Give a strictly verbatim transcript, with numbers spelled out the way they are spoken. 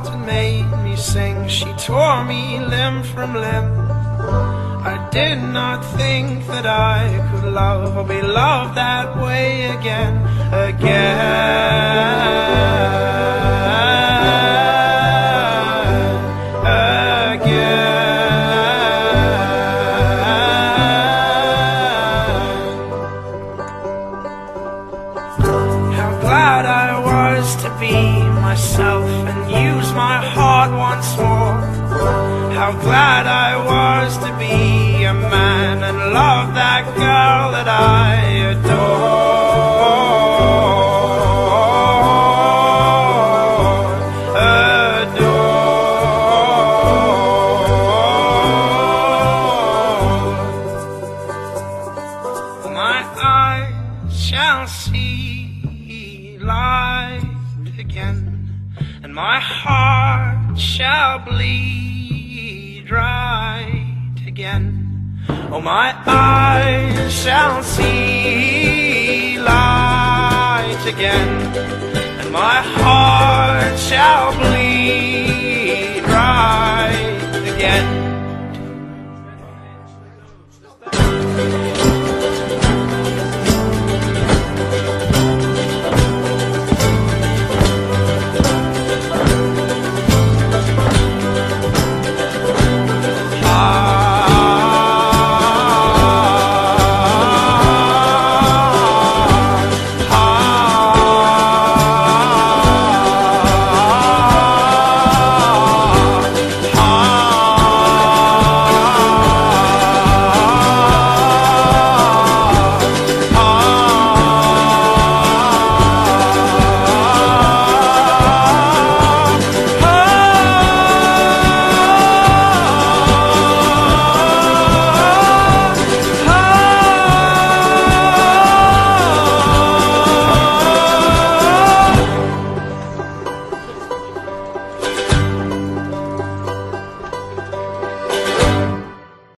laughed and made me sing. She tore me limb from limb. I did not think that I could love or be loved that way again, again, again. How glad I was to be myself and use my heart once more. How glad I was to be a man and love that girl that I adore, adore. My eyes shall see light again, and my heart shall bleed right again. Oh, my eyes shall see light again, and my heart shall bleed